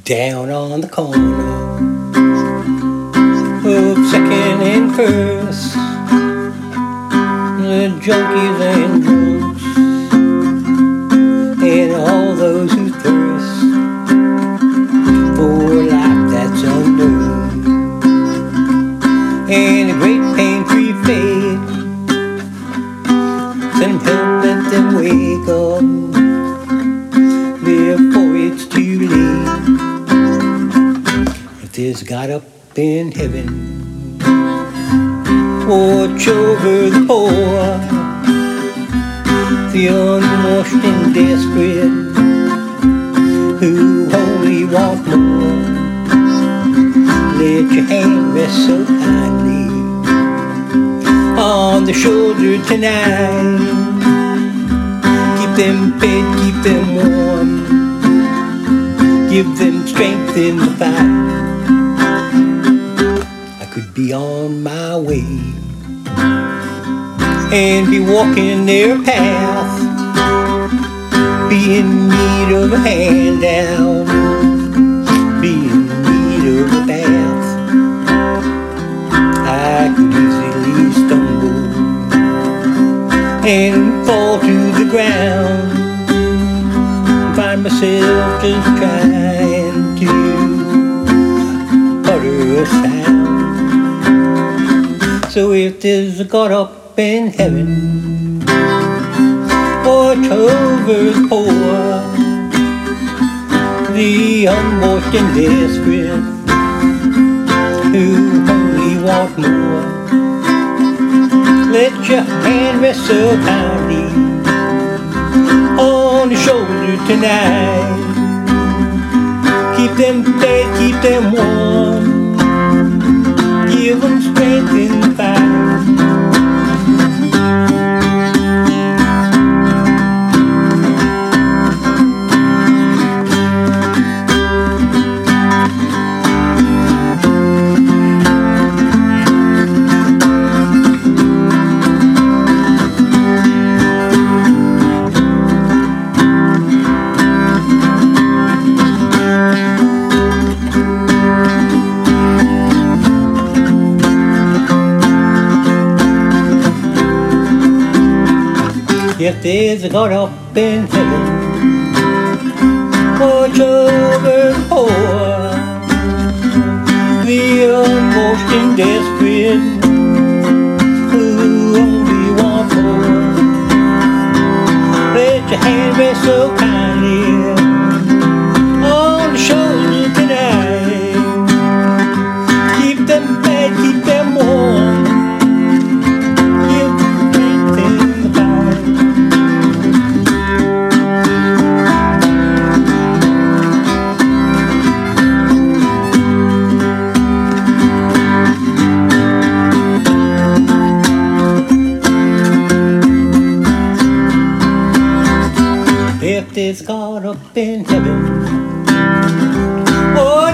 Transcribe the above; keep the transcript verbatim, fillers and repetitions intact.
down on the corner of Second and First, the junkies and drunks and all those who thirst for a life that's unknown, and a great pain-free fate. Send help, let them wake up before it's too late. If there's God up in heaven, watch over the poor, the unwashed and desperate, who only want more. Let your hand rest so kindly on the shoulder tonight. Keep them fed, keep them warm, give them strength in the fight. I could be on my way and be walking their path, be in need of a handout, be in need of a bath. I could easily stumble and fall to the ground, find myself just trying to utter a sound. So if there's a God up in heaven, watch over the poor, the unwashed and desperate, who only want more. Let your hand rest so kindly on the shoulder tonight. Keep them fed, keep them warm, give them strength in the fight. If there's a God up in heaven, watch over the poor, the unwashed and desperate, who only want more. Let your hand rest so kindly on the shoulder tonight. Keep them fed, keep them warm, give them strength in the fight. If there's God up in heaven, oh,